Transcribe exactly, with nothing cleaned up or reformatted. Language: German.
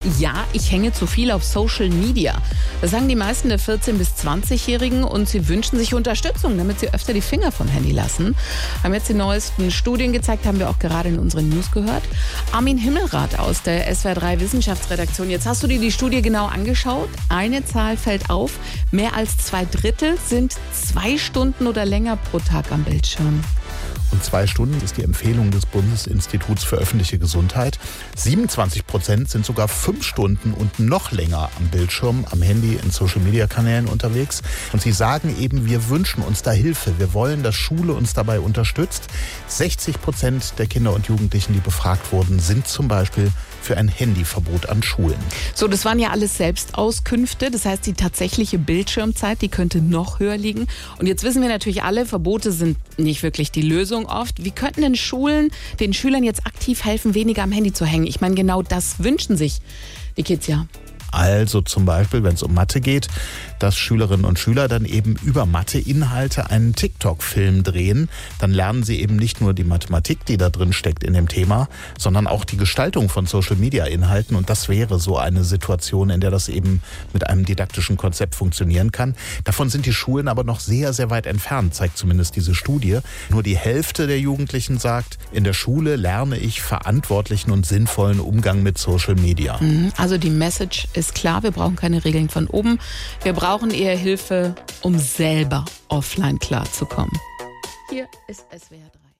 Ja, ich hänge zu viel auf Social Media. Das sagen die meisten der vierzehn- bis zwanzigjährigen und sie wünschen sich Unterstützung, damit sie öfter die Finger vom Handy lassen. Haben jetzt die neuesten Studien gezeigt, haben wir auch gerade in unseren News gehört. Armin Himmelrath aus der S W R drei Wissenschaftsredaktion. Jetzt hast du dir die Studie genau angeschaut. Eine Zahl fällt auf. Mehr als zwei Drittel sind zwei Stunden oder länger pro Tag am Bildschirm. Und zwei Stunden ist die Empfehlung des Bundesinstituts für öffentliche Gesundheit. siebenundzwanzig Prozent sind sogar fünf Stunden und noch länger am Bildschirm, am Handy, in Social-Media-Kanälen unterwegs. Und sie sagen eben, wir wünschen uns da Hilfe. Wir wollen, dass Schule uns dabei unterstützt. sechzig Prozent der Kinder und Jugendlichen, die befragt wurden, sind zum Beispiel für ein Handyverbot an Schulen. So, das waren ja alles Selbstauskünfte. Das heißt, die tatsächliche Bildschirmzeit, die könnte noch höher liegen. Und jetzt wissen wir natürlich alle, Verbote sind nicht wirklich die Lösung oft. Wie könnten denn Schulen den Schülern jetzt aktiv helfen, weniger am Handy zu hängen? Ich meine, genau das wünschen sich die Kids ja. Also zum Beispiel, wenn es um Mathe geht, dass Schülerinnen und Schüler dann eben über Mathe-Inhalte einen TikTok-Film drehen. Dann lernen sie eben nicht nur die Mathematik, die da drin steckt in dem Thema, sondern auch die Gestaltung von Social-Media-Inhalten. Und das wäre so eine Situation, in der das eben mit einem didaktischen Konzept funktionieren kann. Davon sind die Schulen aber noch sehr, sehr weit entfernt, zeigt zumindest diese Studie. Nur die Hälfte der Jugendlichen sagt, in der Schule lerne ich verantwortlichen und sinnvollen Umgang mit Social-Media. Also die Message ist klar, wir brauchen keine Regeln von oben. Wir brauchen eher Hilfe, um selber offline klarzukommen. Hier ist S W R drei.